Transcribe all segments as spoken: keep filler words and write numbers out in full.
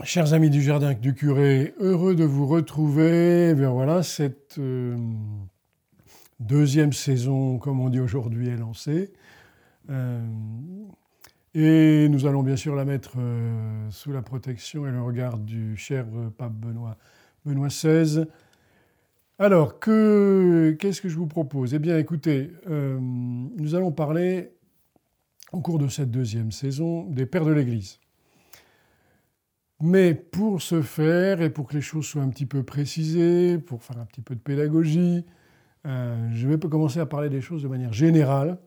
Chers amis du Jardin du Curé, heureux de vous retrouver. Eh bien voilà, cette euh, deuxième saison, comme on dit aujourd'hui, est lancée. Euh, et nous allons bien sûr la mettre euh, sous la protection et le regard du cher euh, pape Benoît, Benoît seize. Alors, que, qu'est-ce que je vous propose ? Eh bien, écoutez, euh, nous allons parler, au cours de cette deuxième saison, des pères de l'Église. Mais pour ce faire, et pour que les choses soient un petit peu précisées, pour faire un petit peu de pédagogie, euh, je vais commencer à parler des choses de manière générale.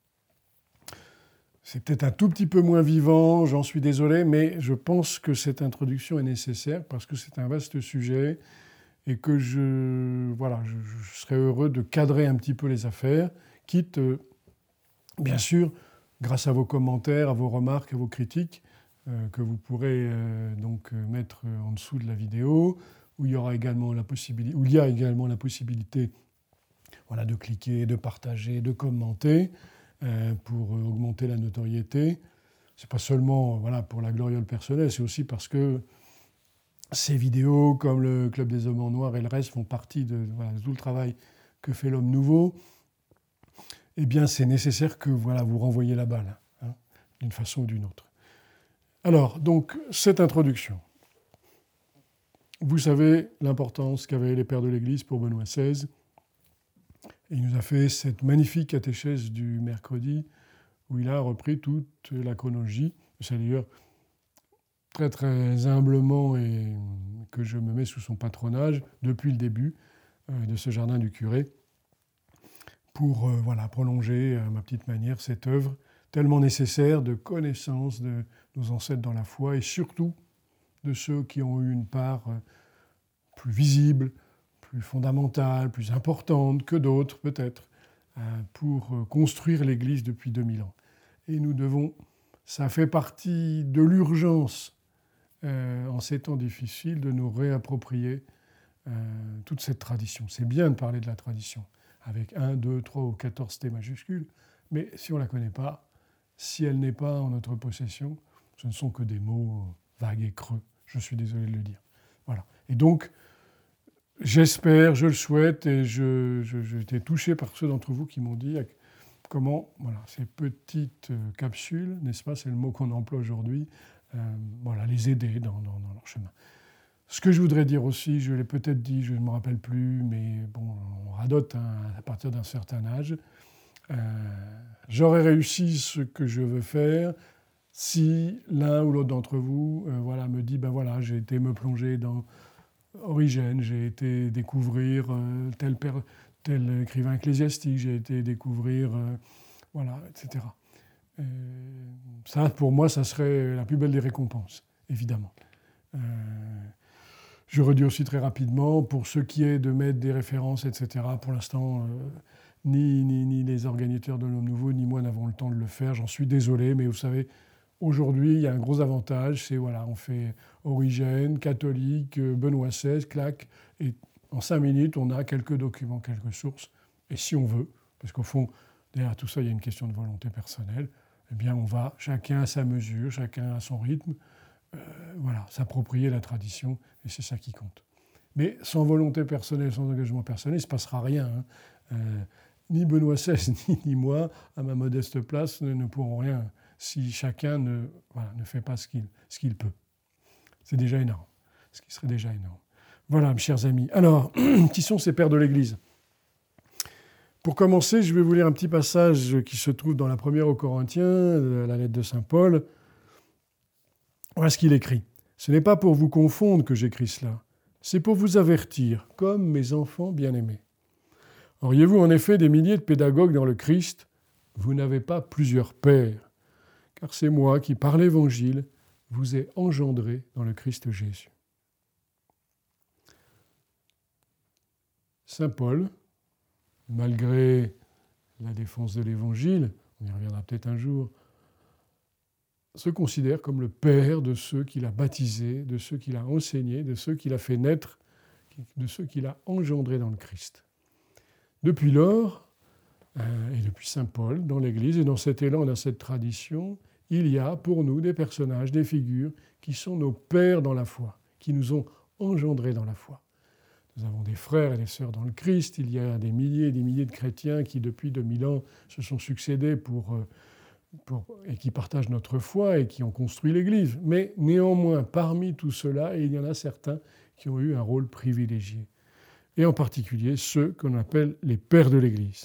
C'est peut-être un tout petit peu moins vivant, j'en suis désolé, mais je pense que cette introduction est nécessaire parce que c'est un vaste sujet et que je, voilà, je, je serais heureux de cadrer un petit peu les affaires, quitte, euh, bien sûr, grâce à vos commentaires, à vos remarques, à vos critiques, Euh, que vous pourrez euh, donc euh, mettre en dessous de la vidéo, où il y aura également la possibilité, où il y a également la possibilité, voilà, de cliquer, de partager, de commenter euh, pour euh, augmenter la notoriété. C'est pas seulement, voilà, pour la gloriole personnelle, c'est aussi parce que ces vidéos, comme le Club des Hommes en Noir et le reste, font partie de, voilà, de tout le travail que fait l'homme nouveau. Eh bien, c'est nécessaire que, voilà, vous renvoyiez la balle, hein, d'une façon ou d'une autre. Alors, donc, cette introduction. Vous savez l'importance qu'avaient les pères de l'Église pour Benoît seize. Et il nous a fait cette magnifique catéchèse du mercredi où il a repris toute la chronologie. C'est d'ailleurs très, très humblement et que je me mets sous son patronage depuis le début de ce Jardin du Curé pour euh, voilà, prolonger à ma petite manière cette œuvre tellement nécessaire de connaissance de nos ancêtres dans la foi et surtout de ceux qui ont eu une part plus visible, plus fondamentale, plus importante que d'autres peut-être, pour construire l'Église depuis deux mille ans. Et nous devons, ça fait partie de l'urgence euh, en ces temps difficiles de nous réapproprier euh, toute cette tradition. C'est bien de parler de la tradition avec un, deux, trois ou quatorze T majuscules, mais si on ne la connaît pas, si elle n'est pas en notre possession, ce ne sont que des mots vagues et creux. Je suis désolé de le dire. Voilà. Et donc, j'espère, je le souhaite, et je, je, j'ai été touché par ceux d'entre vous qui m'ont dit comment voilà, ces petites capsules, n'est-ce pas, c'est le mot qu'on emploie aujourd'hui, euh, voilà, les aider dans, dans, dans leur chemin. Ce que je voudrais dire aussi, je l'ai peut-être dit, je ne me rappelle plus, mais bon, on radote hein, à partir d'un certain âge. Euh, j'aurais réussi ce que je veux faire si l'un ou l'autre d'entre vous euh, voilà, me dit, ben voilà, j'ai été me plonger dans Origène, j'ai été découvrir euh, tel, père, tel écrivain ecclésiastique, j'ai été découvrir, euh, voilà, et cetera. Euh, ça, pour moi, ça serait la plus belle des récompenses, évidemment. Euh, je redis aussi très rapidement, pour ce qui est de mettre des références, et cetera, pour l'instant, euh, ni, ni, ni les organisateurs de l'Homme Nouveau, ni moi n'avons le temps de le faire. J'en suis désolé, mais vous savez, aujourd'hui, il y a un gros avantage, c'est voilà, on fait Origène, catholique, Benoît seize, clac, et en cinq minutes, on a quelques documents, quelques sources. Et si on veut, parce qu'au fond, derrière tout ça, il y a une question de volonté personnelle, eh bien, on va, chacun à sa mesure, chacun à son rythme, euh, voilà, s'approprier la tradition, et c'est ça qui compte. Mais sans volonté personnelle, sans engagement personnel, il ne se passera rien. Hein. Euh, ni Benoît seize, ni, ni moi, à ma modeste place, ne, ne pourrons rien si chacun ne, voilà, ne fait pas ce qu'il, ce qu'il peut. C'est déjà énorme, ce qui serait déjà énorme. Voilà, mes chers amis. Alors, qui sont ces pères de l'Église ? Pour commencer, je vais vous lire un petit passage qui se trouve dans la première aux Corinthiens, la lettre de saint Paul. Voilà ce qu'il écrit. « Ce n'est pas pour vous confondre que j'écris cela, c'est pour vous avertir, comme mes enfants bien-aimés. Auriez-vous en effet des milliers de pédagogues dans le Christ ? Vous n'avez pas plusieurs pères, car c'est moi qui, par l'Évangile, vous ai engendré dans le Christ Jésus. » Saint Paul, malgré la défense de l'Évangile, on y reviendra peut-être un jour, se considère comme le père de ceux qu'il a baptisés, de ceux qu'il a enseignés, de ceux qu'il a fait naître, de ceux qu'il a engendrés dans le Christ. Depuis lors, euh, et depuis saint Paul, dans l'Église et dans cet élan, dans cette tradition, il y a pour nous des personnages, des figures qui sont nos pères dans la foi, qui nous ont engendrés dans la foi. Nous avons des frères et des sœurs dans le Christ, il y a des milliers et des milliers de chrétiens qui depuis deux mille ans se sont succédés pour, pour, et qui partagent notre foi et qui ont construit l'Église. Mais néanmoins, parmi tout cela, il y en a certains qui ont eu un rôle privilégié, et en particulier ceux qu'on appelle les pères de l'Église.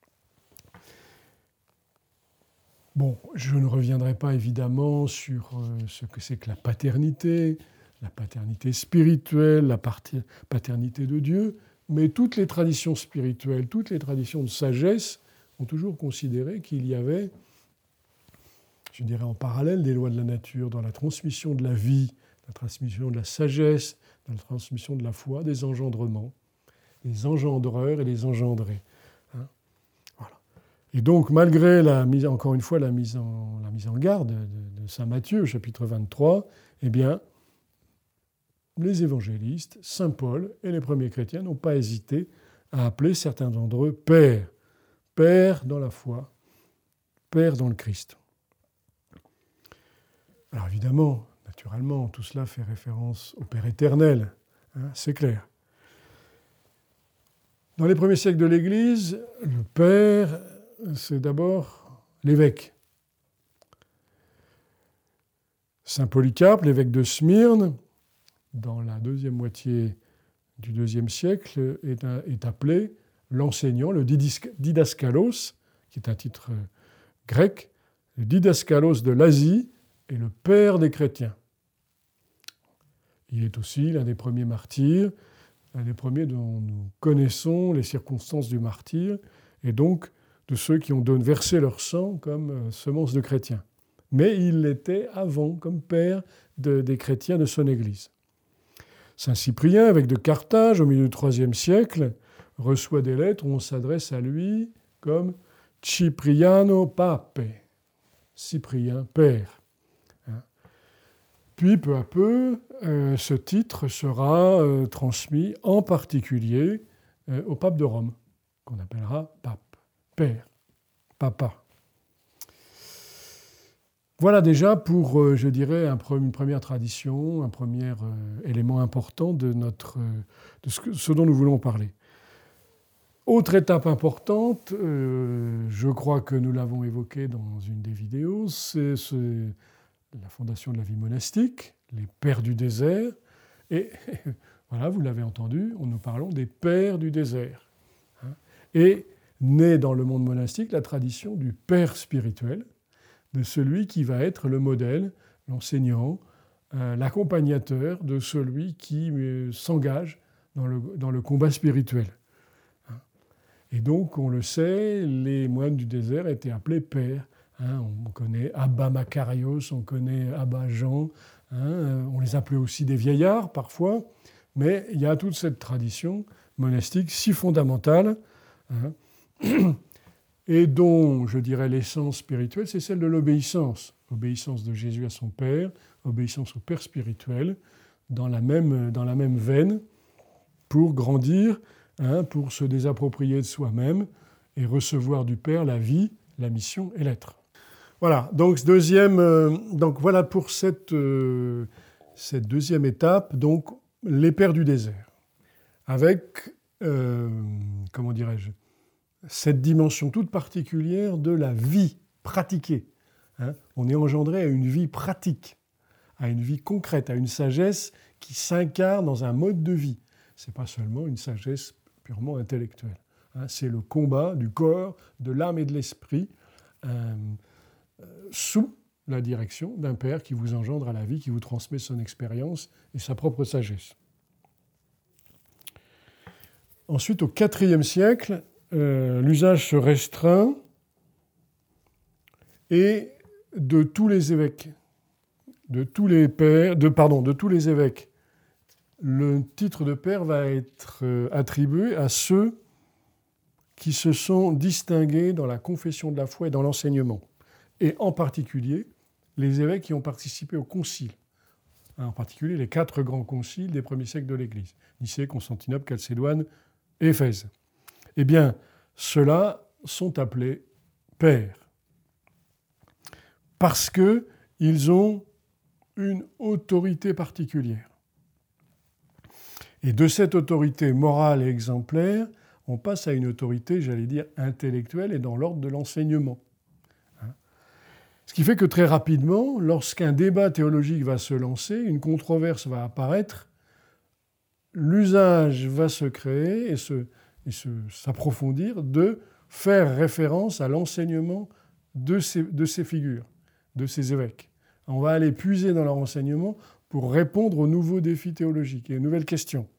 Bon, je ne reviendrai pas évidemment sur ce que c'est que la paternité, la paternité spirituelle, la paternité de Dieu, mais toutes les traditions spirituelles, toutes les traditions de sagesse ont toujours considéré qu'il y avait, je dirais en parallèle des lois de la nature, dans la transmission de la vie, la transmission de la sagesse, dans la transmission de la foi, des engendrements, les engendreurs et les engendrés. Hein, voilà. Et donc, malgré, la mise, encore une fois, la mise en, la mise en garde de, de saint Matthieu, chapitre vingt-trois, eh bien, les évangélistes, saint Paul et les premiers chrétiens n'ont pas hésité à appeler certains d'entre eux pères. Pères dans la foi, pères dans le Christ. Alors évidemment, naturellement, tout cela fait référence au Père éternel, hein, c'est clair. Dans les premiers siècles de l'Église, le Père, c'est d'abord l'évêque. Saint Polycarpe, l'évêque de Smyrne, dans la deuxième moitié du deuxième siècle, est, un, est appelé l'enseignant, le didaskalos, qui est un titre grec, le didaskalos de l'Asie et le père des chrétiens. Il est aussi l'un des premiers martyrs, l'un des premiers dont nous connaissons les circonstances du martyr, et donc de ceux qui ont versé leur sang comme semence de chrétiens. Mais il l'était avant comme père de, des chrétiens de son Église. Saint Cyprien, évêque de Carthage, au milieu du troisième siècle, reçoit des lettres où on s'adresse à lui comme Cipriano Pape, Cyprien Père. Puis, peu à peu, euh, ce titre sera euh, transmis en particulier euh, au pape de Rome, qu'on appellera pape, père, papa. Voilà déjà pour, euh, je dirais, un, une première tradition, un premier euh, élément important de, notre, euh, de ce, que, ce dont nous voulons parler. Autre étape importante, euh, je crois que nous l'avons évoqué dans une des vidéos, c'est ce, la fondation de la vie monastique, les pères du désert. Et voilà, vous l'avez entendu, nous parlons des pères du désert. Et naît dans le monde monastique la tradition du père spirituel, de celui qui va être le modèle, l'enseignant, euh, l'accompagnateur de celui qui euh, s'engage dans le, dans le combat spirituel. Et donc, on le sait, les moines du désert étaient appelés pères. Hein, on connaît Abba Macarios, on connaît Abba Jean, hein, on les appelait aussi des vieillards parfois, mais il y a toute cette tradition monastique si fondamentale, hein, et dont, je dirais, l'essence spirituelle, c'est celle de l'obéissance. Obéissance de Jésus à son Père, obéissance au Père spirituel, dans la même, dans la même veine, pour grandir, hein, pour se désapproprier de soi-même et recevoir du Père la vie, la mission et l'être. Voilà, donc, deuxième, euh, donc voilà pour cette, euh, cette deuxième étape, donc les pères du désert, avec, euh, comment dirais-je, cette dimension toute particulière de la vie pratiquée. Hein. On est engendré à une vie pratique, à une vie concrète, à une sagesse qui s'incarne dans un mode de vie. Ce n'est pas seulement une sagesse purement intellectuelle. Hein. C'est le combat du corps, de l'âme et de l'esprit, euh, sous la direction d'un père qui vous engendre à la vie, qui vous transmet son expérience et sa propre sagesse. Ensuite, au quatrième siècle, euh, l'usage se restreint et de tous les évêques, de tous les pères, de, pardon, de tous les évêques, le titre de père va être attribué à ceux qui se sont distingués dans la confession de la foi et dans l'enseignement. Et en particulier, les évêques qui ont participé au concile, en particulier les quatre grands conciles des premiers siècles de l'Église, Nicée, Constantinople, Chalcédoine et Éphèse. Eh bien, ceux-là sont appelés pères. parce qu'ils ont une autorité particulière. Et de cette autorité morale et exemplaire, on passe à une autorité, j'allais dire, intellectuelle et dans l'ordre de l'enseignement. Ce qui fait que très rapidement, lorsqu'un débat théologique va se lancer, une controverse va apparaître, l'usage va se créer et, se, et se, s'approfondir de faire référence à l'enseignement de ces, de ces figures, de ces évêques. On va aller puiser dans leur enseignement pour répondre aux nouveaux défis théologiques et aux nouvelles questions.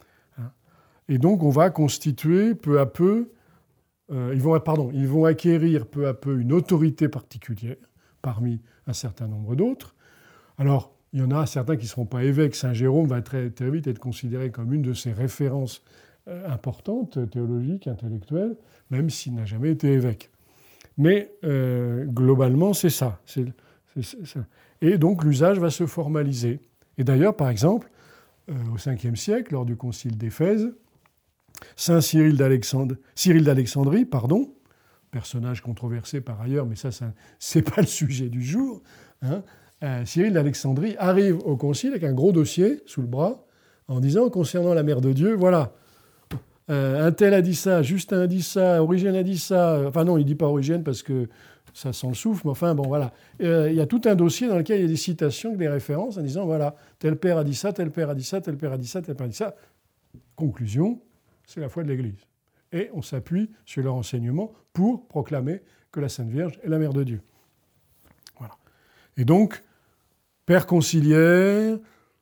Et donc, on va constituer peu à peu, euh, ils vont, pardon, ils vont acquérir peu à peu une autorité particulière parmi un certain nombre d'autres. Alors, il y en a certains qui ne seront pas évêques. Saint Jérôme va très, très vite être considéré comme une de ces références euh, importantes, théologiques, intellectuelles, même s'il n'a jamais été évêque. Mais euh, globalement, c'est ça. C'est, c'est, c'est ça. Et donc, l'usage va se formaliser. Et d'ailleurs, par exemple, euh, au cinquième siècle, lors du concile d'Éphèse, Saint Cyril, d'Alexandre, Cyril d'Alexandrie, pardon, personnage controversé par ailleurs, mais ça, ça c'est pas le sujet du jour, hein, euh, Cyril d'Alexandrie arrive au concile avec un gros dossier sous le bras en disant, concernant la Mère de Dieu, voilà, euh, un tel a dit ça, Justin a dit ça, Origène a dit ça, enfin non, il ne dit pas Origène parce que ça sent le souffle, mais enfin bon, voilà. Euh, il y a tout un dossier dans lequel il y a des citations, des références en disant, voilà, tel père a dit ça, tel père a dit ça, tel père a dit ça, tel père a dit ça. Conclusion, c'est la foi de l'Église. Et on s'appuie sur leur enseignement pour proclamer que la Sainte Vierge est la Mère de Dieu. Voilà. Et donc, père conciliaire,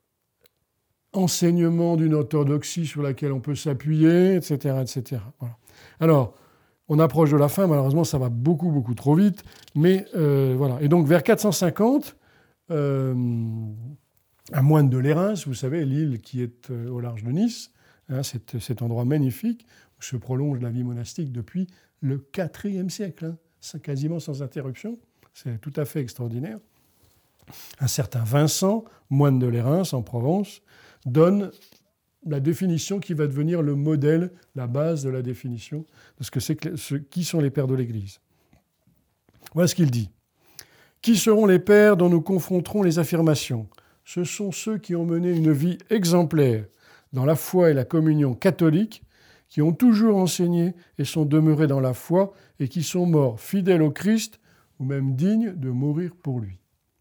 enseignement d'une orthodoxie sur laquelle on peut s'appuyer, et cetera, et cetera. Voilà. Alors, on approche de la fin, malheureusement, ça va beaucoup, beaucoup trop vite, mais euh, voilà. Et donc, vers quatre cent cinquante, euh, un moine de Lérins, vous savez, l'île qui est euh, au large de Nice, hein, cet, cet endroit magnifique où se prolonge la vie monastique depuis le quatrième siècle, hein, quasiment sans interruption. C'est tout à fait extraordinaire. Un certain Vincent, moine de Lérins en Provence, donne la définition qui va devenir le modèle, la base de la définition de ce que c'est que, ce, qui sont les pères de l'Église. Voilà ce qu'il dit. Qui seront les pères dont nous confronterons les affirmations ? Ce sont ceux qui ont mené une vie exemplaire dans la foi et la communion catholique, qui ont toujours enseigné et sont demeurés dans la foi et qui sont morts fidèles au Christ ou même dignes de mourir pour lui.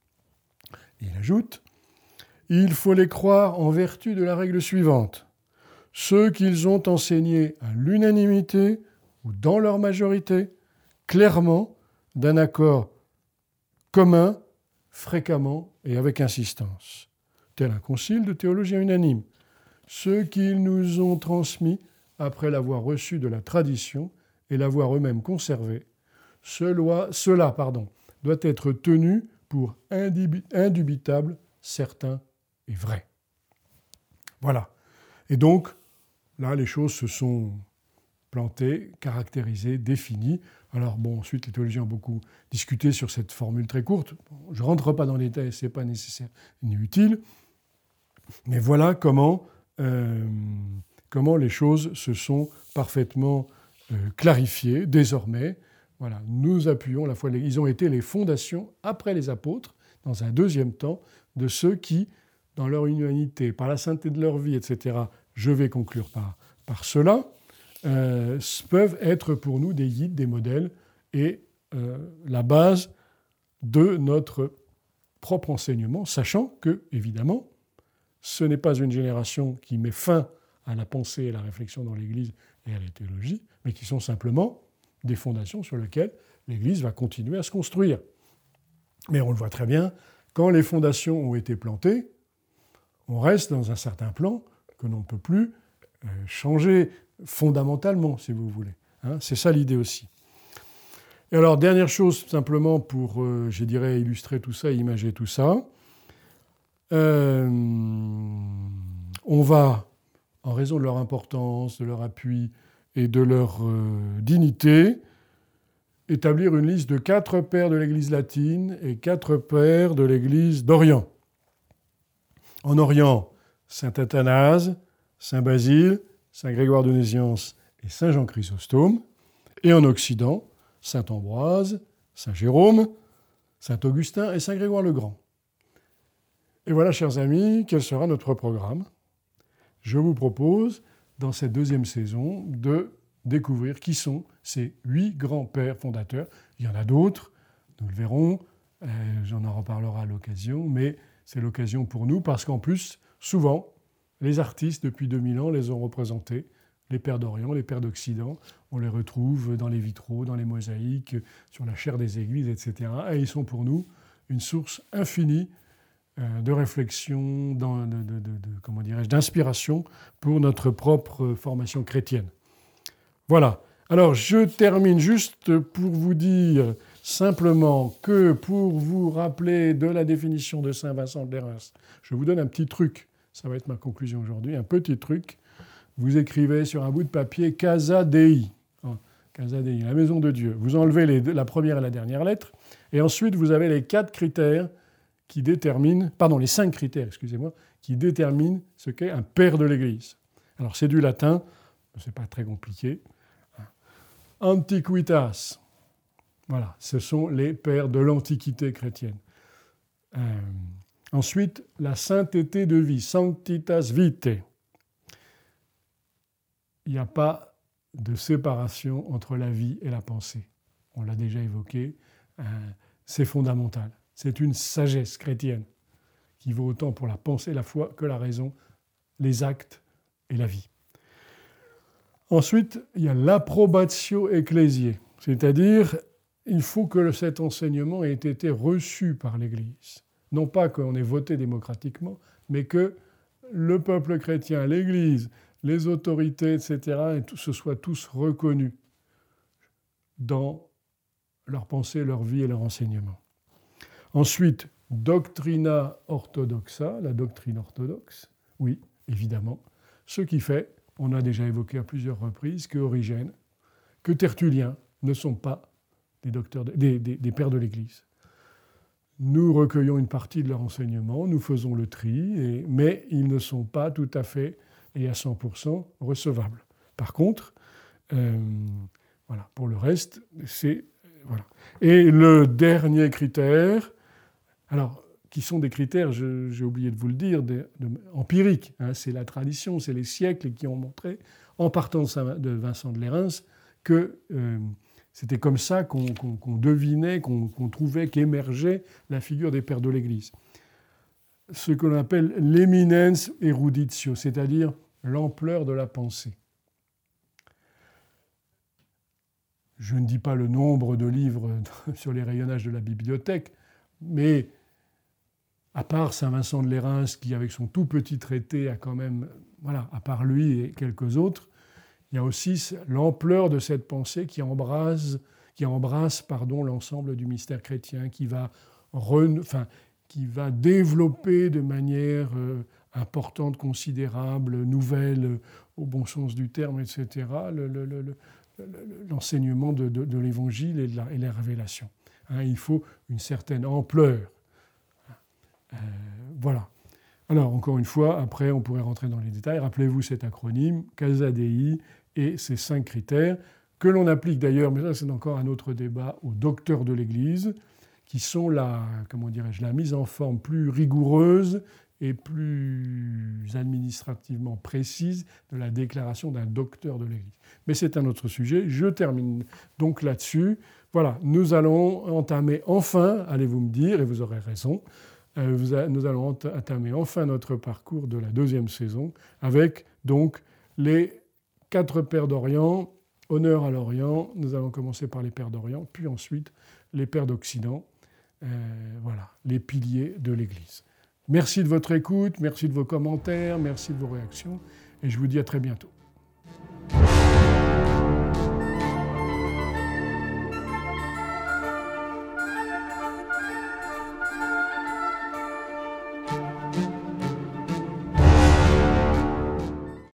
Et il ajoute « Il faut les croire en vertu de la règle suivante. Ceux qu'ils ont enseignés à l'unanimité ou dans leur majorité, clairement, d'un accord commun, fréquemment et avec insistance. Tel un concile de théologiens unanimes. Ceux qu'ils nous ont transmis après l'avoir reçu de la tradition et l'avoir eux-mêmes conservé, cela, cela pardon, doit être tenu pour indubitable, certain et vrai. » Voilà. Et donc, là, les choses se sont plantées, caractérisées, définies. Alors, bon, ensuite, les théologiens ont beaucoup discuté sur cette formule très courte. Bon, je ne rentre pas dans les détails, ce n'est pas nécessaire ni utile. Mais voilà comment, euh, comment les choses se sont parfaitement euh, clarifiées. Désormais, voilà, nous appuyons la foi. Ils ont été les fondations, après les apôtres, dans un deuxième temps, de ceux qui, dans leur humanité, par la sainteté de leur vie, et cetera, je vais conclure par, par cela, euh, peuvent être pour nous des guides, des modèles et euh, la base de notre propre enseignement, sachant que, évidemment, ce n'est pas une génération qui met fin à la pensée et la réflexion dans l'Église et à la théologie, mais qui sont simplement des fondations sur lesquelles l'Église va continuer à se construire. Mais on le voit très bien, quand les fondations ont été plantées, on reste dans un certain plan que l'on ne peut plus euh, changer fondamentalement, si vous voulez. Hein, c'est ça l'idée aussi. Et alors, dernière chose, simplement pour, euh, je dirais, illustrer tout ça, imager tout ça. Euh, on va, en raison de leur importance, de leur appui et de leur euh, dignité, établir une liste de quatre pères de l'Église latine et quatre pères de l'Église d'Orient. En Orient, saint Athanase, saint Basile, saint Grégoire de Nazianze et saint Jean Chrysostome. Et en Occident, saint Ambroise, saint Jérôme, Saint Augustin et Saint Grégoire le Grand. Et voilà, chers amis, quel sera notre programme. Je vous propose, dans cette deuxième saison, de découvrir qui sont ces huit grands-pères fondateurs. Il y en a d'autres, nous le verrons, euh, j'en en reparlera à l'occasion, mais c'est l'occasion pour nous parce qu'en plus, souvent, les artistes, depuis deux mille ans, les ont représentés. Les pères d'Orient, les pères d'Occident, on les retrouve dans les vitraux, dans les mosaïques, sur la chaire des églises, et cetera. Et ils sont pour nous une source infinie euh, de réflexion, de, de, de, de, comment dirais-je, d'inspiration pour notre propre formation chrétienne. Voilà. Alors, je termine juste pour vous dire simplement que pour vous rappeler de la définition de saint Vincent de Lérins, je vous donne un petit truc. Ça va être ma conclusion aujourd'hui, un petit truc. Vous écrivez sur un bout de papier « Casa Dei », hein, Casa Dei, la maison de Dieu. Vous enlevez les deux, la première et la dernière lettre, et ensuite vous avez les quatre critères qui déterminent, pardon, les cinq critères, excusez-moi, qui déterminent ce qu'est un père de l'Église. Alors c'est du latin, c'est pas très compliqué. Antiquitas, voilà, ce sont les pères de l'Antiquité chrétienne. Euh, ensuite, la sainteté de vie, sanctitas vitae. Il n'y a pas de séparation entre la vie et la pensée. On l'a déjà évoqué, euh, c'est fondamental. C'est une sagesse chrétienne qui vaut autant pour la pensée, la foi, que la raison, les actes et la vie. Ensuite, il y a l'approbatio ecclésiae, c'est-à-dire il faut que cet enseignement ait été reçu par l'Église. Non pas qu'on ait voté démocratiquement, mais que le peuple chrétien, l'Église, les autorités, et cetera, et tout, se soient tous reconnus dans leur pensée, leur vie et leur enseignement. Ensuite, doctrina orthodoxa, la doctrine orthodoxe, oui, évidemment, ce qui fait, on a déjà évoqué à plusieurs reprises, que Origène, que Tertullien ne sont pas des, docteurs de, des, des, des pères de l'Église. Nous recueillons une partie de leur enseignement, nous faisons le tri, et, mais ils ne sont pas tout à fait et à cent pour cent recevables. Par contre, euh, voilà, pour le reste, c'est... Voilà. Et le dernier critère, alors, qui sont des critères, je, j'ai oublié de vous le dire, de, de, empiriques, hein, c'est la tradition, c'est les siècles qui ont montré, en partant de, Saint, de Vincent de Lérins, que euh, c'était comme ça qu'on, qu'on, qu'on devinait, qu'on, qu'on trouvait qu'émergeait la figure des pères de l'Église. Ce que l'on appelle l'éminence eruditio, c'est-à-dire l'ampleur de la pensée. Je ne dis pas le nombre de livres sur les rayonnages de la bibliothèque, mais à part saint Vincent de Lérins, qui avec son tout petit traité a quand même, voilà, à part lui et quelques autres, il y a aussi l'ampleur de cette pensée qui embrasse, qui embrasse pardon, l'ensemble du mystère chrétien, qui va, re, enfin, qui va développer de manière euh, importante, considérable, nouvelle, euh, au bon sens du terme, et cetera, le, le, le, le, l'enseignement de, de, de l'Évangile et, de la, et les révélations. Hein, il faut une certaine ampleur. Euh, voilà. Alors, encore une fois, après, on pourrait rentrer dans les détails. Rappelez-vous cet acronyme, Casa Dei, et ces cinq critères, que l'on applique d'ailleurs, mais ça c'est encore un autre débat, aux docteurs de l'Église, qui sont la, comment dirais-je, la mise en forme plus rigoureuse et plus administrativement précise de la déclaration d'un docteur de l'Église. Mais c'est un autre sujet. Je termine donc là-dessus. Voilà, nous allons entamer enfin, allez-vous me dire, et vous aurez raison, euh, nous allons entamer enfin notre parcours de la deuxième saison avec donc les quatre pères d'Orient, honneur à l'Orient. Nous allons commencer par les pères d'Orient, puis ensuite les pères d'Occident. Euh, voilà, les piliers de l'Église. Merci de votre écoute, merci de vos commentaires, merci de vos réactions, et je vous dis à très bientôt.